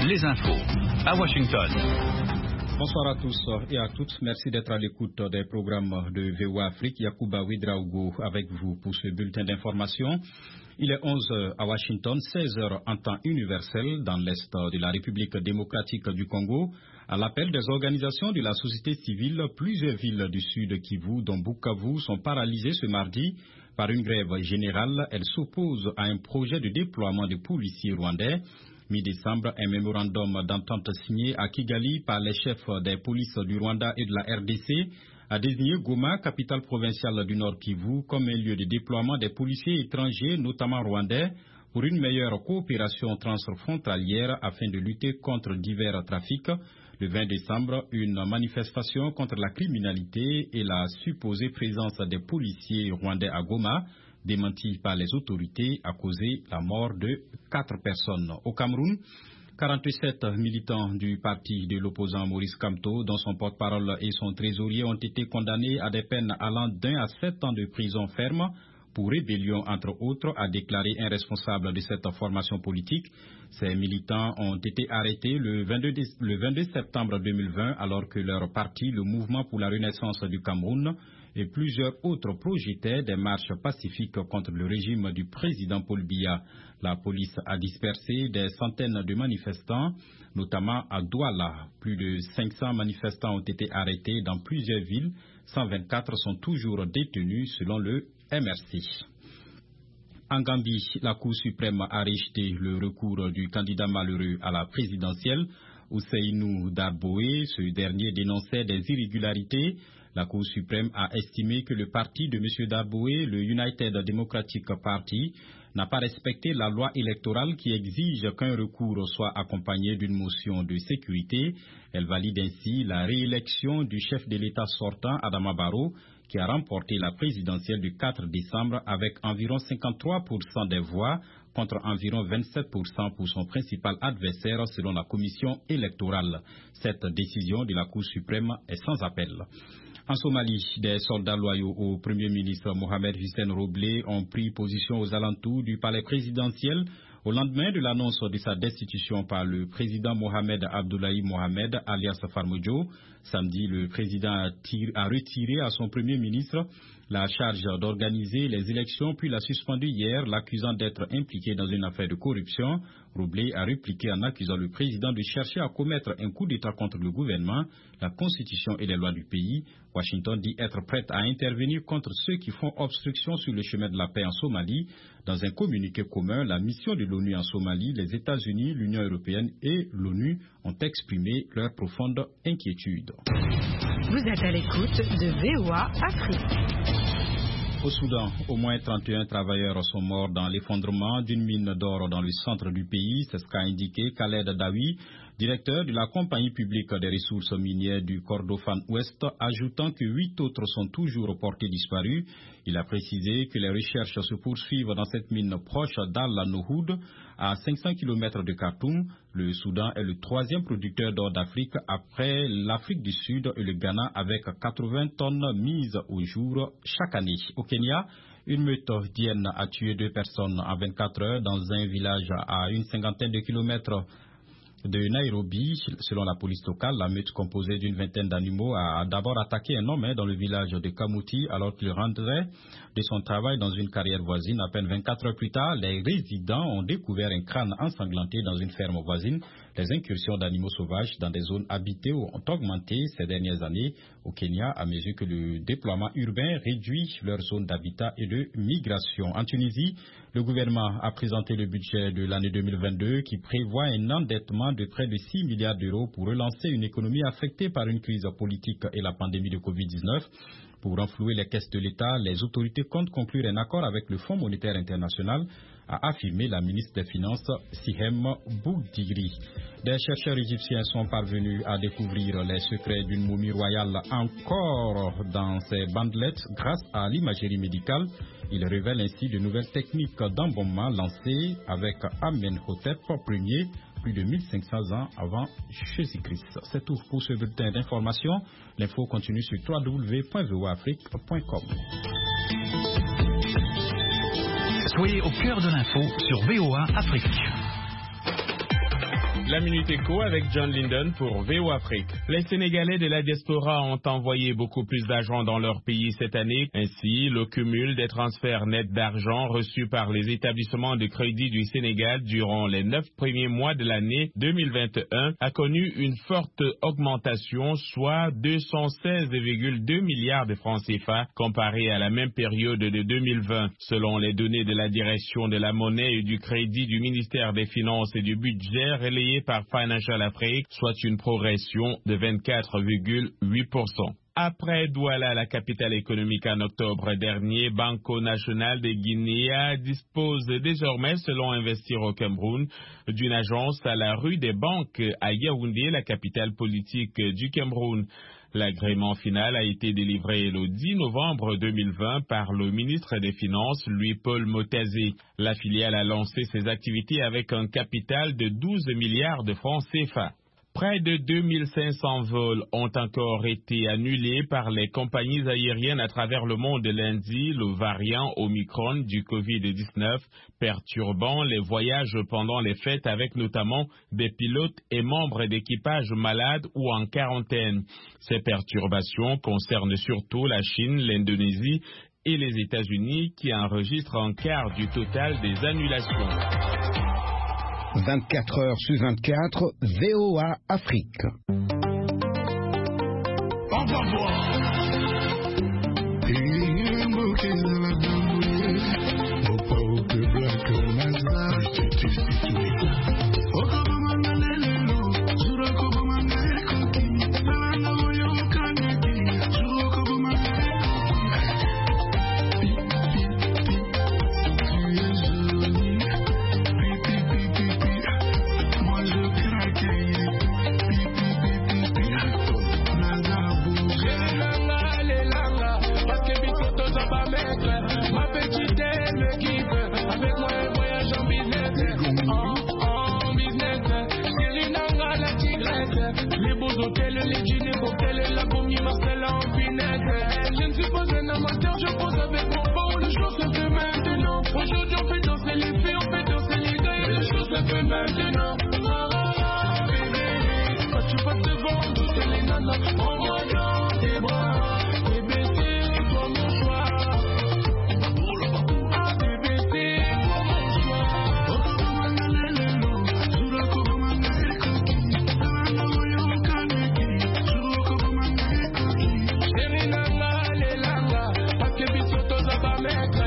les infos à Washington. Bonsoir à tous et à toutes. Merci d'être à l'écoute des programmes de VOA Afrique. Yacouba Ouedraogo avec vous pour ce bulletin d'information. Il est 11h à Washington, 16h en temps universel dans l'Est de la République démocratique du Congo. À l'appel des organisations de la société civile, plusieurs villes du sud Kivu, dont Bukavu, sont paralysées ce mardi par une grève générale. Elles s'opposent à un projet de déploiement de policiers rwandais. Mi-décembre, un mémorandum d'entente signé à Kigali par les chefs des polices du Rwanda et de la RDC a désigné Goma, capitale provinciale du Nord Kivu, comme un lieu de déploiement des policiers étrangers, notamment rwandais, pour une meilleure coopération transfrontalière afin de lutter contre divers trafics. Le 20 décembre, une manifestation contre la criminalité et la supposée présence des policiers rwandais à Goma, démentie par les autorités, a causé la mort de 4 personnes. Au Cameroun, 47 militants du parti de l'opposant Maurice Kamto, dont son porte-parole et son trésorier, ont été condamnés à des peines allant d'1 à 7 ans de prison ferme pour rébellion, entre autres, a déclaré un responsable de cette formation politique. Ces militants ont été arrêtés le 22 septembre 2020 alors que leur parti, le Mouvement pour la Renaissance du Cameroun, et plusieurs autres projetaient des marches pacifiques contre le régime du président Paul Biya. La police a dispersé des centaines de manifestants, notamment à Douala. Plus de 500 manifestants ont été arrêtés dans plusieurs villes. 124 sont toujours détenus selon le MRC. En Gambie, la Cour suprême a rejeté le recours du candidat malheureux à la présidentielle, Ousseynou Darboe. Ce dernier dénonçait des irrégularités. La Cour suprême a estimé que le parti de M. Darboe, le United Democratic Party, n'a pas respecté la loi électorale qui exige qu'un recours soit accompagné d'une motion de sécurité. Elle valide ainsi la réélection du chef de l'État sortant, Adama Barrow, qui a remporté la présidentielle du 4 décembre avec environ 53% des voix contre environ 27% pour son principal adversaire selon la commission électorale. Cette décision de la Cour suprême est sans appel. En Somalie, des soldats loyaux au Premier ministre Mohamed Hussein Roble ont pris position aux alentours du palais présidentiel au lendemain de l'annonce de sa destitution par le président Mohamed Abdullahi Mohamed, alias Farmajo. Samedi, le président a retiré à son Premier ministre la charge d'organiser les élections, puis l'a suspendu hier, l'accusant d'être impliqué dans une affaire de corruption. Roble a répliqué en accusant le président de chercher à commettre un coup d'État contre le gouvernement, la Constitution et les lois du pays. Washington dit être prête à intervenir contre ceux qui font obstruction sur le chemin de la paix en Somalie. Dans un communiqué commun, la mission de l'ONU en Somalie, les États-Unis, l'Union européenne et l'ONU ont exprimé leur profonde inquiétude. Vous êtes à l'écoute de VOA Afrique. Au Soudan, au moins 31 travailleurs sont morts dans l'effondrement d'une mine d'or dans le centre du pays. C'est ce qu'a indiqué Khaled Dawi, directeur de la compagnie publique des ressources minières du Kordofan Ouest, ajoutant que 8 autres sont toujours portés disparus. Il a précisé que les recherches se poursuivent dans cette mine proche d'Al-Nohoud, à 500 km de Khartoum. Le Soudan est le 3e producteur d'or d'Afrique après l'Afrique du Sud et le Ghana avec 80 tonnes mises au jour chaque année. Au Kenya, une meute d'hyènes a tué 2 personnes en 24 heures dans un village à une cinquantaine de kilomètres de Nairobi. Selon la police locale, la meute composée d'une vingtaine d'animaux a d'abord attaqué un homme dans le village de Kamuti alors qu'il rentrait de son travail dans une carrière voisine. À peine 24 heures plus tard, les résidents ont découvert un crâne ensanglanté dans une ferme voisine. Les incursions d'animaux sauvages dans des zones habitées ont augmenté ces dernières années au Kenya à mesure que le déploiement urbain réduit leurs zones d'habitat et de migration. En Tunisie, le gouvernement a présenté le budget de l'année 2022 qui prévoit un endettement de près de 6 milliards d'euros pour relancer une économie affectée par une crise politique et la pandémie de Covid-19. Pour renflouer les caisses de l'État, les autorités comptent conclure un accord avec le Fonds monétaire international, a affirmé la ministre des Finances Sihem Boukdigri. Des chercheurs égyptiens sont parvenus à découvrir les secrets d'une momie royale encore dans ses bandelettes grâce à l'imagerie médicale. Ils révèlent ainsi de nouvelles techniques d'embaumement lancées avec Amenhotep Ier, plus de 1500 ans avant Jésus-Christ. C'est tout pour ce bulletin d'information. L'info continue sur www.voaafrique.com. Soyez au cœur de l'info sur VOA Afrique. La Minute Éco avec John Linden pour VOA Afrique. Les Sénégalais de la diaspora ont envoyé beaucoup plus d'argent dans leur pays cette année. Ainsi, le cumul des transferts nets d'argent reçus par les établissements de crédit du Sénégal durant les 9 premiers mois de l'année 2021 a connu une forte augmentation, soit 216,2 milliards de francs CFA comparé à la même période de 2020. Selon les données de la direction de la monnaie et du crédit du ministère des Finances et du Budget relayées par Financial Afrique, soit une progression de 24,8%. Après Douala, la capitale économique en octobre dernier, Banco National de Guinée dispose désormais, selon Investir au Cameroun, d'une agence à la rue des Banques à Yaoundé, la capitale politique du Cameroun. L'agrément final a été délivré le 10 novembre 2020 par le ministre des Finances, Louis-Paul Motazé. La filiale a lancé ses activités avec un capital de 12 milliards de francs CFA. Près de 2500 vols ont encore été annulés par les compagnies aériennes à travers le monde lundi, le variant Omicron du Covid-19 perturbant les voyages pendant les fêtes avec notamment des pilotes et membres d'équipage malades ou en quarantaine. Ces perturbations concernent surtout la Chine, l'Indonésie et les États-Unis qui enregistrent un quart du total des annulations. 24 heures sur 24, VOA Afrique. On va voir.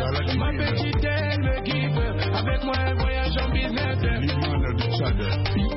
Avec moi, un voyage en business.